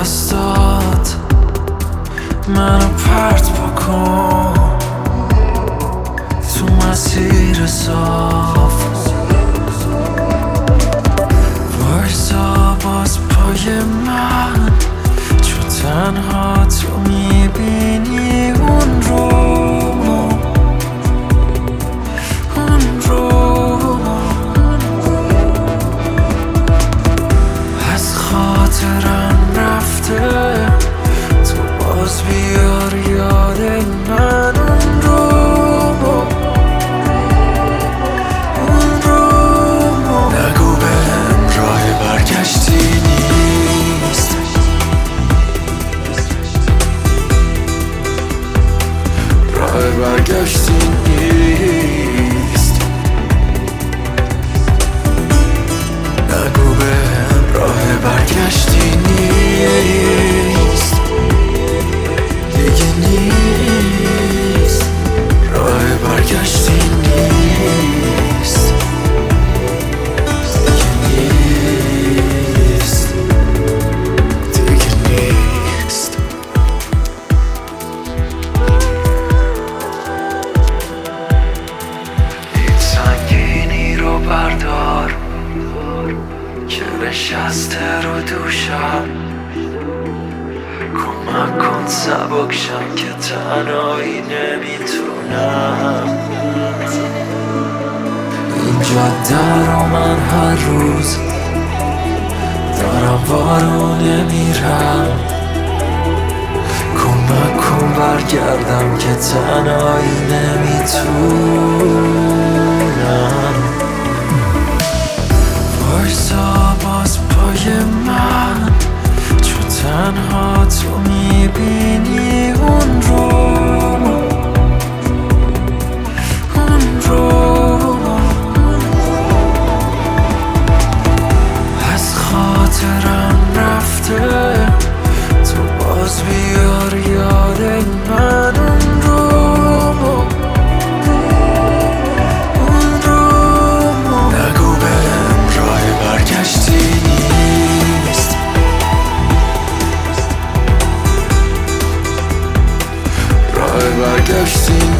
دستات منو پرت بکن تو مسیر صاف، وایسا باز پای من، چون تنها تو میبینی اون رو از خاطرم رفته، تو باز بیار یاد من اون رو نگو بهم راه برگشتی نیست، راه برگشتی نیست، نگو بهم راه برگشتی نیست، دیگه نیست، راه برگشتی نیست، دیگه نیست، دیگه نیست. این سنگینی رو بردار که نشسته رو دوشم، کمک کن سبک شم که تنهایی نمیتونم. این جاده رو من هر روز دارم وارونه میرم، کمک کن برگردم که تنهایی نمیتونم. وایسا باز پای من، چون تنها تو میبینی اون رو از خاطرم رفته، تو باز بیار یاد من اون رو نگو بهم راه برگشتی نیست، راه برگشتی